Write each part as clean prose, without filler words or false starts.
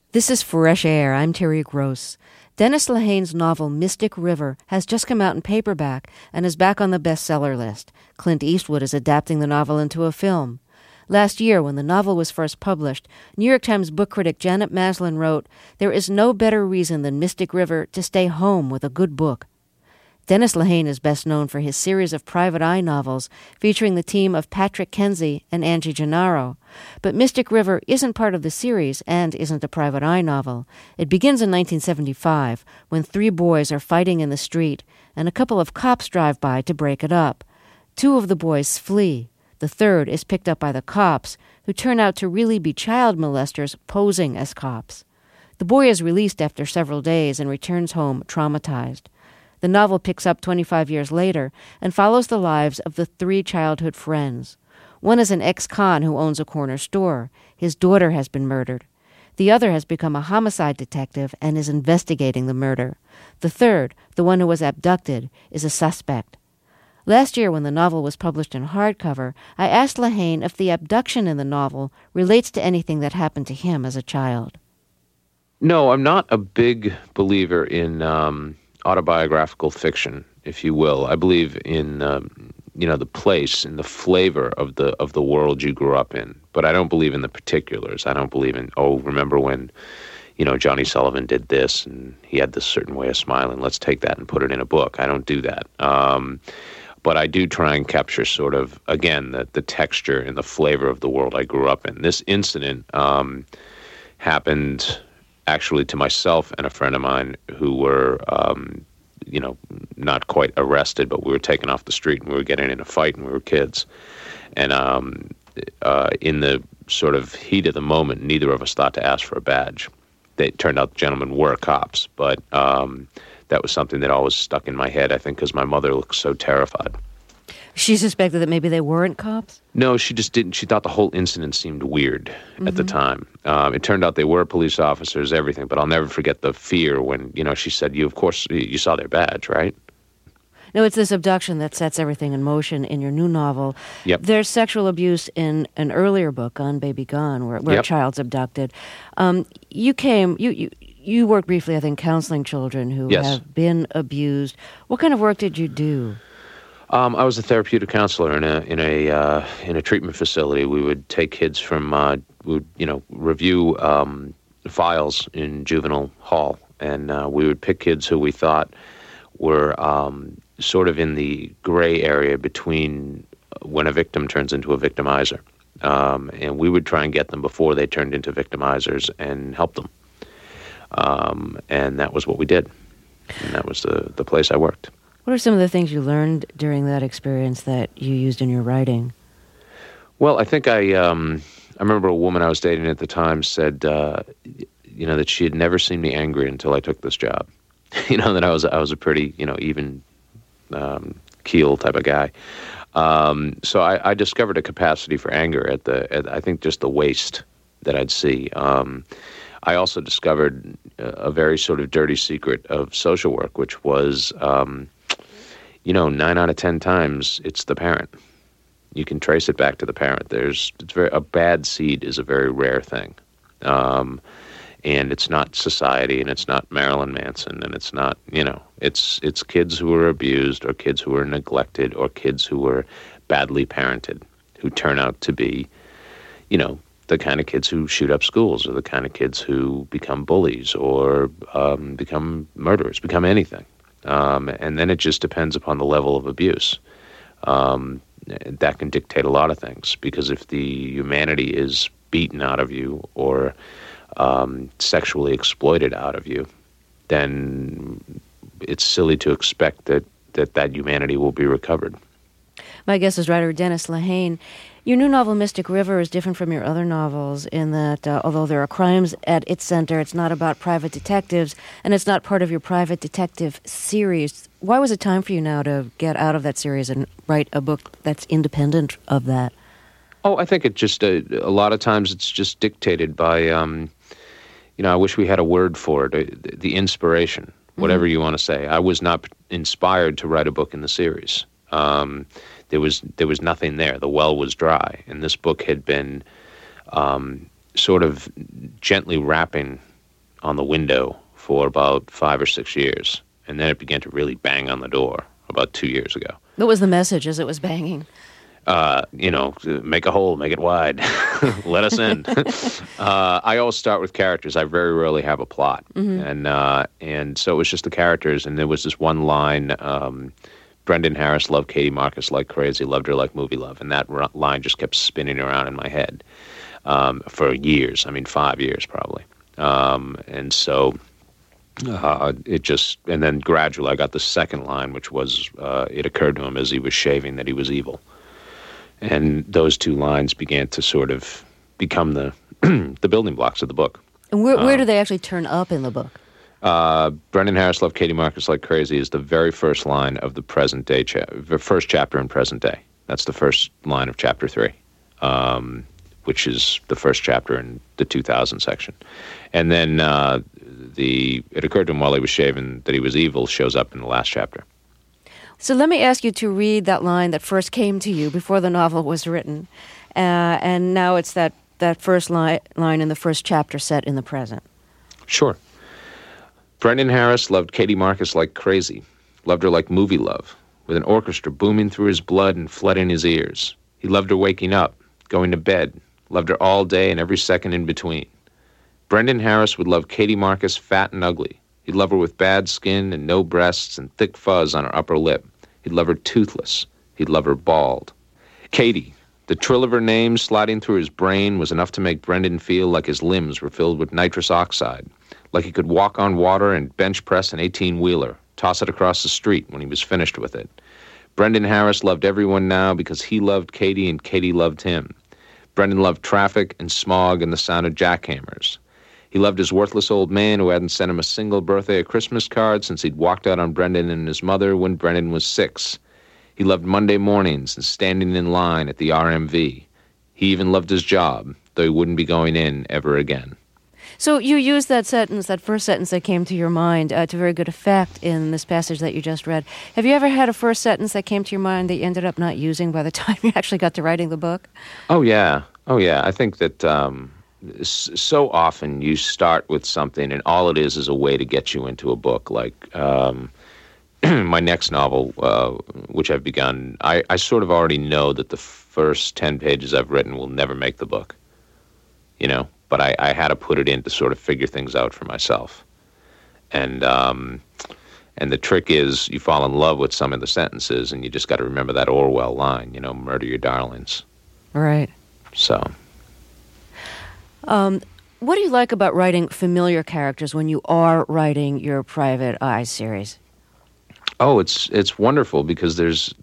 This is Fresh Air. I'm Terry Gross. Dennis Lehane's novel Mystic River has just come out in paperback and is back on the bestseller list. Clint Eastwood is adapting the novel into a film. Last year, when the novel was first published, New York Times book critic Janet Maslin wrote, "There is no better reason than Mystic River to stay home with a good book." Dennis Lehane is best known for his series of private eye novels featuring the team of Patrick Kenzie and Angie Gennaro. But Mystic River isn't part of the series and isn't a private eye novel. It begins in 1975 when three boys are fighting in the street and a couple of cops drive by to break it up. Two of the boys flee. The third is picked up by the cops, who turn out to really be child molesters posing as cops. The boy is released after several days and returns home traumatized. The novel picks up 25 years later and follows the lives of the three childhood friends. One is an ex-con who owns a corner store. His daughter has been murdered. The other has become a homicide detective and is investigating the murder. The third, the one who was abducted, is a suspect. Last year, when the novel was published in hardcover, I asked Lehane if the abduction in the novel relates to anything that happened to him as a child. No, I'm not a big believer in autobiographical fiction, if you will. I believe in the place and the flavor of the world you grew up in, but I don't believe in the particulars. I don't believe in, remember when Johnny Sullivan did this and he had this certain way of smiling, let's take that and put it in a book. I don't do that. But I do try and capture sort of, again, the texture and the flavor of the world I grew up in. This incident happened actually to myself and a friend of mine who were, not quite arrested, but we were taken off the street and we were getting in a fight and we were kids. And in the sort of heat of the moment, neither of us thought to ask for a badge. It turned out the gentlemen were cops, but that was something that always stuck in my head, I think, because my mother looked so terrified. She suspected that maybe they weren't cops? No, she just didn't. She thought the whole incident seemed weird at the time. It turned out they were police officers, everything, but I'll never forget the fear when, she said, you saw their badge, right? No, it's this abduction that sets everything in motion in your new novel. Yep. There's sexual abuse in an earlier book, Gone Baby Gone, where a child's abducted. You worked briefly, I think, counseling children who have been abused. What kind of work did you do? I was a therapeutic counselor in a treatment facility. We would take kids from review files in juvenile hall, and we would pick kids who we thought were sort of in the gray area between when a victim turns into a victimizer, and we would try and get them before they turned into victimizers and help them, and that was what we did, and that was the place I worked. What are some of the things you learned during that experience that you used in your writing? Well, I think I remember a woman I was dating at the time said, that she had never seen me angry until I took this job. That I was a pretty, even keel type of guy. So I discovered a capacity for anger at I think just the waste that I'd see. I also discovered a very sort of dirty secret of social work, which was 9 out of 10 times it's the parent. You can trace it back to the parent. A bad seed is a very rare thing. And it's not society, and it's not Marilyn Manson, and it's not, it's kids who are abused or kids who are neglected or kids who were badly parented who turn out to be, the kind of kids who shoot up schools or the kind of kids who become bullies or become murderers, become anything. And then it just depends upon the level of abuse. That can dictate a lot of things, because if the humanity is beaten out of you or sexually exploited out of you, then it's silly to expect that humanity will be recovered. My guest is writer Dennis Lehane. Your new novel, Mystic River, is different from your other novels in that although there are crimes at its center, it's not about private detectives, and it's not part of your private detective series. Why was it time for you now to get out of that series and write a book that's independent of that? Oh, I think it just, a lot of times it's just dictated by, I wish we had a word for it, the inspiration, whatever you want to say. I was not inspired to write a book in the series. There was nothing there. The well was dry, and this book had been sort of gently wrapping on the window for about 5 or 6 years. And then it began to really bang on the door about 2 years ago. What was the message as it was banging? Make a hole, make it wide, let us in. I always start with characters. I very rarely have a plot. And so it was just the characters. And there was this one line, Brendan Harris loved Katie Marcus like crazy, loved her like movie love. And that line just kept spinning around in my head for years. 5 years probably. And so and then gradually I got the second line, which was, it occurred to him as he was shaving that he was evil. And those two lines began to sort of become the the building blocks of the book. And where do they actually turn up in the book? Brendan Harris loved Katie Marcus like crazy is the very first line of the present day, the first chapter in present day. That's the first line of chapter 3, which is the first chapter in the 2000 section. And then it occurred to him while he was shaving that he was evil shows up in the last chapter. So let me ask you to read that line that first came to you before the novel was written. And now it's that first line in the first chapter set in the present. Sure. Brendan Harris loved Katie Marcus like crazy, loved her like movie love, with an orchestra booming through his blood and flooding his ears. He loved her waking up, going to bed, loved her all day and every second in between. Brendan Harris would love Katie Marcus fat and ugly. He'd love her with bad skin and no breasts and thick fuzz on her upper lip. He'd love her toothless. He'd love her bald. Katie, the trill of her name sliding through his brain was enough to make Brendan feel like his limbs were filled with nitrous oxide, like he could walk on water and bench press an 18-wheeler, toss it across the street when he was finished with it. Brendan Harris loved everyone now because he loved Katie and Katie loved him. Brendan loved traffic and smog and the sound of jackhammers. He loved his worthless old man who hadn't sent him a single birthday or Christmas card since he'd walked out on Brendan and his mother when Brendan was 6. He loved Monday mornings and standing in line at the RMV. He even loved his job, though he wouldn't be going in ever again. So you used that sentence, that first sentence that came to your mind, to very good effect in this passage that you just read. Have you ever had a first sentence that came to your mind that you ended up not using by the time you actually got to writing the book? Oh, yeah. I think that so often you start with something and all it is a way to get you into a book. Like my next novel, which I've begun, I sort of already know that the first 10 pages I've written will never make the book, but I had to put it in to sort of figure things out for myself. And the trick is you fall in love with some of the sentences and you just got to remember that Orwell line, murder your darlings. Right. So... what do you like about writing familiar characters when you are writing your Private Eye series? Oh, it's wonderful because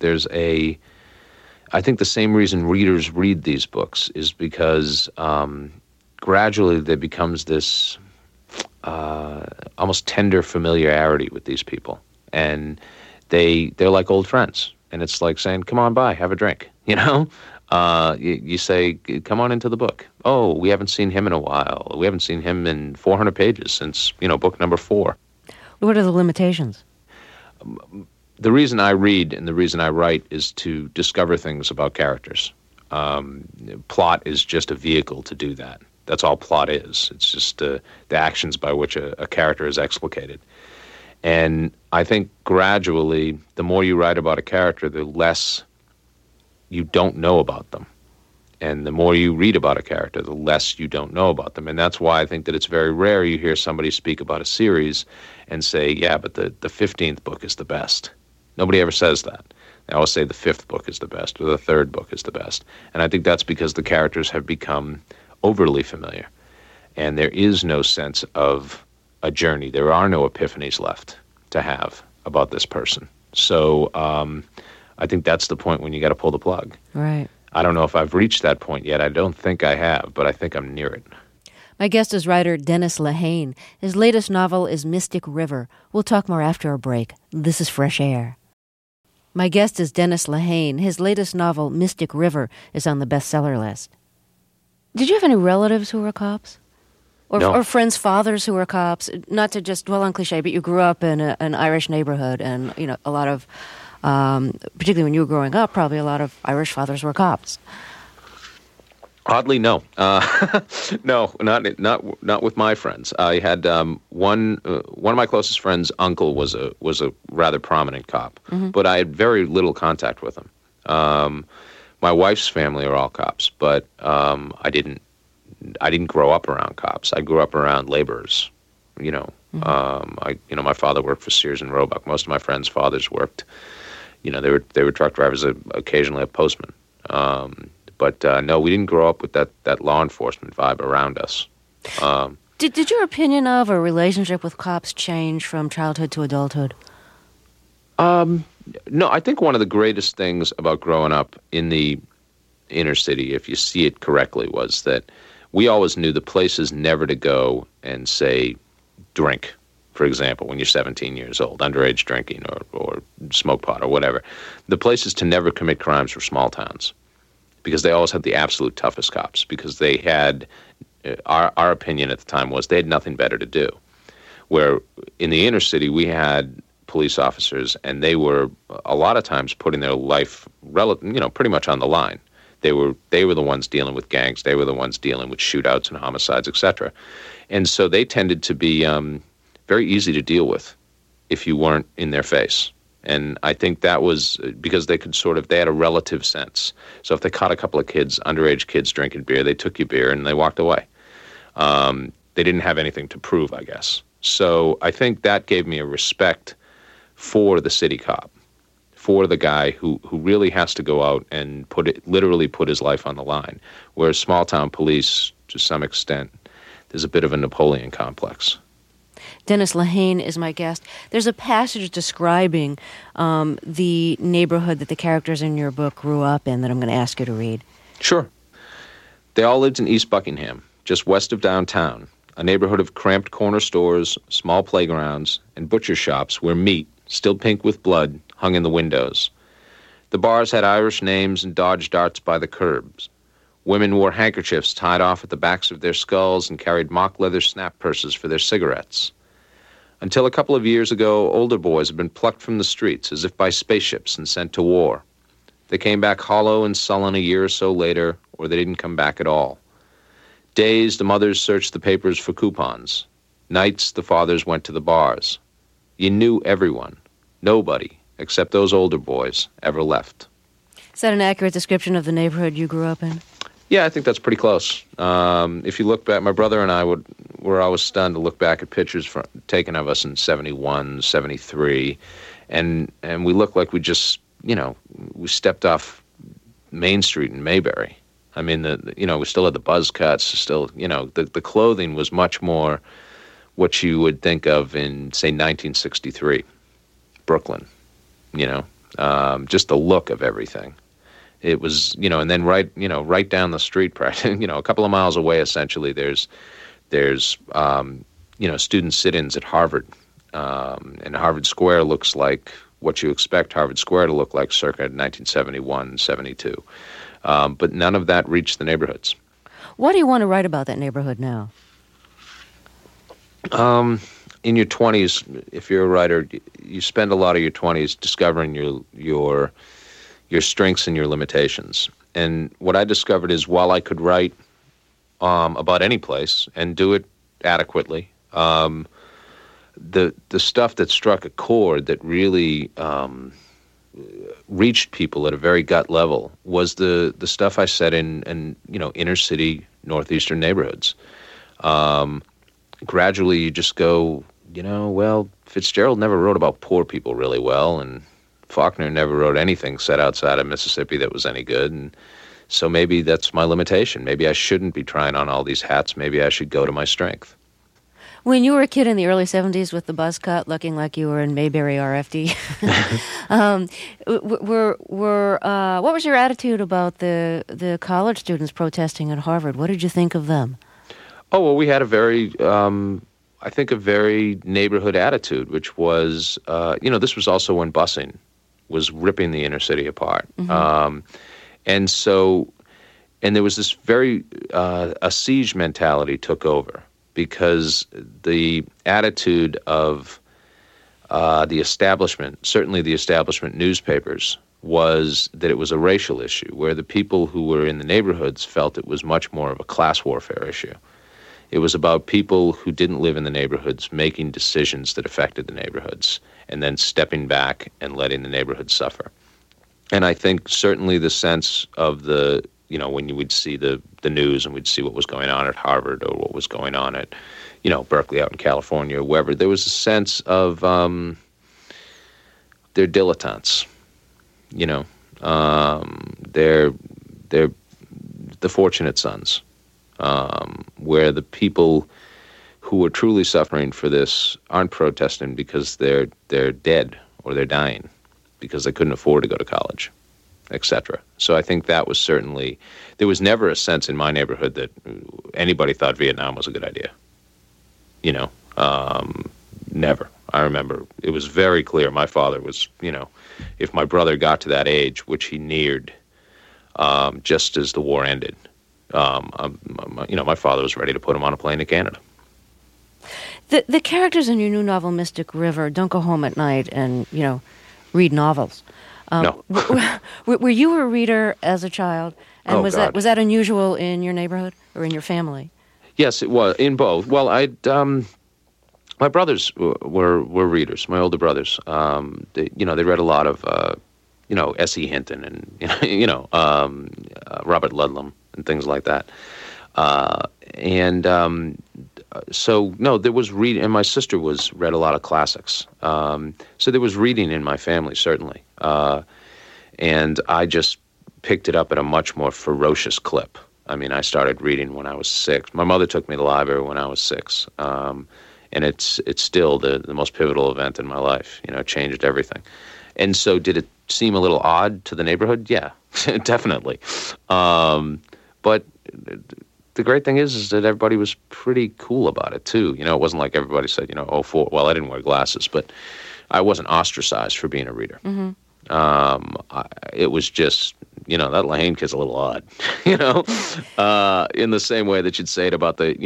I think the same reason readers read these books is because gradually there becomes this almost tender familiarity with these people, and they're like old friends, and it's like saying, "Come on by, have a drink," You say, "Come on into the book." Oh, we haven't seen him in a while. We haven't seen him in 400 pages since, book number 4. What are the limitations? The reason I read and the reason I write is to discover things about characters. Plot is just a vehicle to do that. That's all plot is. It's just the actions by which a character is explicated. And I think gradually, the more you write about a character, the less you don't know about them. And the more you read about a character, the less you don't know about them. And that's why I think that it's very rare you hear somebody speak about a series and say, yeah, but the 15th book is the best. Nobody ever says that. They always say the 5th book is the best or the 3rd book is the best. And I think that's because the characters have become overly familiar. And there is no sense of a journey. There are no epiphanies left to have about this person. So I think that's the point when you got to pull the plug. Right. I don't know if I've reached that point yet. I don't think I have, but I think I'm near it. My guest is writer Dennis Lehane. His latest novel is Mystic River. We'll talk more after a break. This is Fresh Air. My guest is Dennis Lehane. His latest novel, Mystic River, is on the bestseller list. Did you have any relatives who were cops? No. Or friends' fathers who were cops? Not to just dwell on cliche, but you grew up in an Irish neighborhood, and a lot of, particularly when you were growing up, probably a lot of Irish fathers were cops. Oddly, no. No, not with my friends. I had one of my closest friends' uncle was a rather prominent cop, but I had very little contact with him. My wife's family are all cops, but I didn't grow up around cops. I grew up around laborers. You know, my father worked for Sears and Roebuck. Most of my friends' fathers worked. You know, they were truck drivers, occasionally a postman. But no, we didn't grow up with that law enforcement vibe around us. Did your opinion of or relationship with cops change from childhood to adulthood? No, I think one of the greatest things about growing up in the inner city, if you see it correctly, was that we always knew the places never to go and, say, drink, for example, when you're 17 years old, underage drinking or smoke pot or whatever. The places to never commit crimes were small towns, because they always had the absolute toughest cops, because they had, our opinion at the time was they had nothing better to do. Where in the inner city, we had police officers, and they were a lot of times putting their life, pretty much on the line. They were the ones dealing with gangs. They were the ones dealing with shootouts and homicides, etc. And so they tended to be very easy to deal with if you weren't in their face. And I think that was because they had a relative sense. So if they caught a couple of underage kids drinking beer, they took your beer and they walked away. They didn't have anything to prove, I guess. So I think that gave me a respect for the city cop, for the guy who really has to go out and literally put his life on the line. Whereas small town police, to some extent, there's a bit of a Napoleon complex. Dennis Lehane is my guest. There's a passage describing the neighborhood that the characters in your book grew up in that I'm going to ask you to read. Sure. They all lived in East Buckingham, just west of downtown, a neighborhood of cramped corner stores, small playgrounds, and butcher shops where meat, still pink with blood, hung in the windows. The bars had Irish names and dodged darts by the curbs. Women wore handkerchiefs tied off at the backs of their skulls and carried mock leather snap purses for their cigarettes. Until a couple of years ago, older boys had been plucked from the streets as if by spaceships and sent to war. They came back hollow and sullen a year or so later, or they didn't come back at all. Days, the mothers searched the papers for coupons. Nights, the fathers went to the bars. You knew everyone. Nobody, except those older boys, ever left. Is that an accurate description of the neighborhood you grew up in? Yeah, I think that's pretty close. If you look back, my brother and I were always stunned to look back at pictures taken of us in 71, 73, and we looked like we just, we stepped off Main Street in Mayberry. I mean, we still had the buzz cuts, still, the clothing was much more what you would think of in, say, 1963, Brooklyn, just the look of everything. It was, and then right down the street, a couple of miles away, essentially, there's student sit-ins at Harvard. And Harvard Square looks like what you expect Harvard Square to look like circa 1971, 72. But none of that reached the neighborhoods. What do you want to write about that neighborhood now? In your 20s, if you're a writer, you spend a lot of your 20s discovering your strengths and your limitations. And what I discovered is while I could write about any place and do it adequately, the stuff that struck a chord that really reached people at a very gut level was the stuff I said in inner city northeastern neighborhoods. Gradually you just go, Fitzgerald never wrote about poor people really well, and Faulkner never wrote anything set outside of Mississippi that was any good, and so maybe that's my limitation. Maybe I shouldn't be trying on all these hats. Maybe I should go to my strength. When you were a kid in the early 70s with the buzz cut, looking like you were in Mayberry RFD, what was your attitude about the college students protesting at Harvard? What did you think of them? Oh, well, we had a very neighborhood attitude, which was, this was also when busing was ripping the inner city apart. Mm-hmm. And there was this a siege mentality took over, because the attitude of the establishment, certainly the establishment newspapers, was that it was a racial issue, where the people who were in the neighborhoods felt it was much more of a class warfare issue. It was about people who didn't live in the neighborhoods making decisions that affected the neighborhoods and then stepping back and letting the neighborhoods suffer. And I think certainly the sense of the, when you would see the news and we'd see what was going on at Harvard or what was going on at, Berkeley out in California or wherever, there was a sense of they're dilettantes, they're the fortunate sons, where the people who are truly suffering for this aren't protesting because they're dead or they're dying because they couldn't afford to go to college, etc. So I think that was certainly, there was never a sense in my neighborhood that anybody thought Vietnam was a good idea. Never. I remember it was very clear. My father was, if my brother got to that age, which he neared just as the war ended, my father was ready to put him on a plane to Canada. The characters in your new novel, Mystic River, don't go home at night and, read novels. No. Were you a reader as a child? And was God. that unusual in your neighborhood or in your family? Yes, it was, in both. Well, my brothers were readers, my older brothers. They read a lot of, S.E. Hinton and, Robert Ludlum and things like that. So, no, there was reading, and my sister read a lot of classics. So there was reading in my family, certainly. And I just picked it up at a much more ferocious clip. I mean, I started reading when I was 6. My mother took me to the library when I was 6. And it's still the most pivotal event in my life. It changed everything. And so did it seem a little odd to the neighborhood? Yeah, definitely. But the great thing is that everybody was pretty cool about it, too. It wasn't like everybody said, well, I didn't wear glasses, but I wasn't ostracized for being a reader. Mm-hmm. It was just, that Lehane kid's a little odd, in the same way that you'd say it about the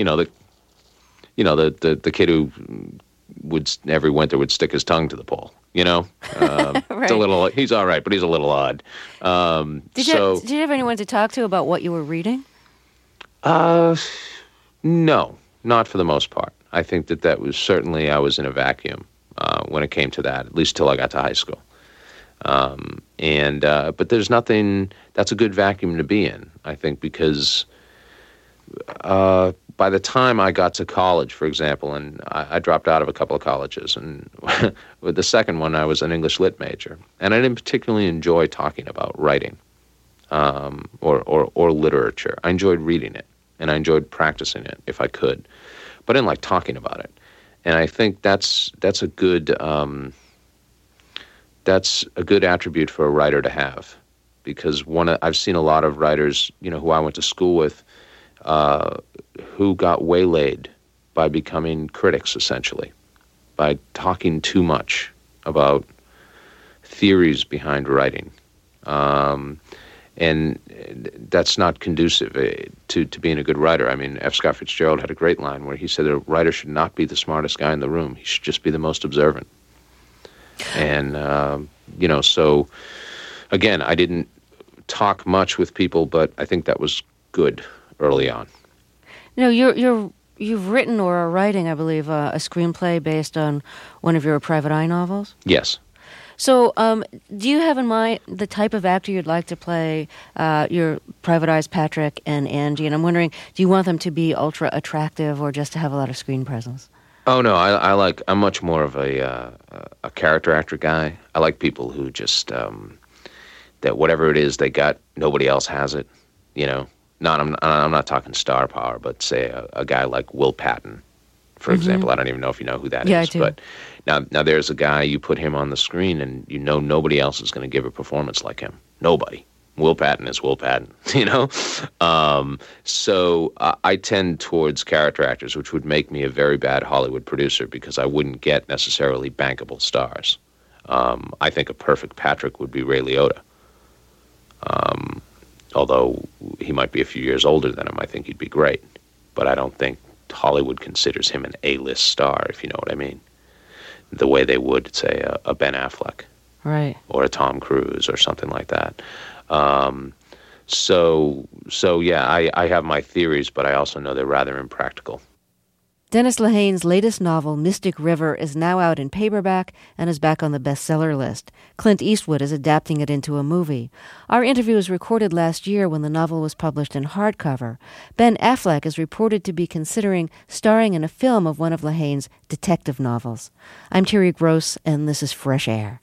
kid who would every winter would stick his tongue to the pole, Right. It's a little, he's all right, but he's a little odd. Did you have anyone to talk to about what you were reading? No, not for the most part. I think that was certainly, I was in a vacuum when it came to that, at least till I got to high school. But there's nothing, that's a good vacuum to be in, I think, because by the time I got to college, for example, and I dropped out of a couple of colleges, and with the second one, I was an English lit major, and I didn't particularly enjoy talking about writing or literature. I enjoyed reading it, and I enjoyed practicing it if I could, but I didn't like talking about it. And I think that's a good attribute for a writer to have, because I've seen a lot of writers, who I went to school with, who got waylaid by becoming critics, essentially, by talking too much about theories behind writing. And that's not conducive to being a good writer. I mean, F. Scott Fitzgerald had a great line where he said a writer should not be the smartest guy in the room. He should just be the most observant. And, so, again, I didn't talk much with people, but I think that was good early on. You've written or are writing, I believe, a screenplay based on one of your Private Eye novels? Yes. So, do you have in mind the type of actor you'd like to play your Private Eye's Patrick and Angie? And I'm wondering, do you want them to be ultra attractive or just to have a lot of screen presence? Oh no, I'm much more of a character actor guy. I like people who just that whatever it is they got, nobody else has it. I'm not talking star power, but say a guy like Will Patton, for example. I don't even know if you know who that is. I do. But now there's a guy, you put him on the screen and nobody else is going to give a performance like him. Nobody. Will Patton is Will Patton, So I tend towards character actors, which would make me a very bad Hollywood producer because I wouldn't get necessarily bankable stars. I think a perfect Patrick would be Ray Liotta. Although he might be a few years older than him, I think he'd be great. But I don't think Hollywood considers him an A-list star, if you know what I mean. The way they would, say, a Ben Affleck. Right. or a Tom Cruise or something like that. So yeah, I have my theories, but I also know they're rather impractical. Dennis Lehane's latest novel, Mystic River, is now out in paperback and is back on the bestseller list. Clint Eastwood is adapting it into a movie. Our interview was recorded last year when the novel was published in hardcover. Ben Affleck is reported to be considering starring in a film of one of Lehane's detective novels. I'm Terry Gross, and this is Fresh Air.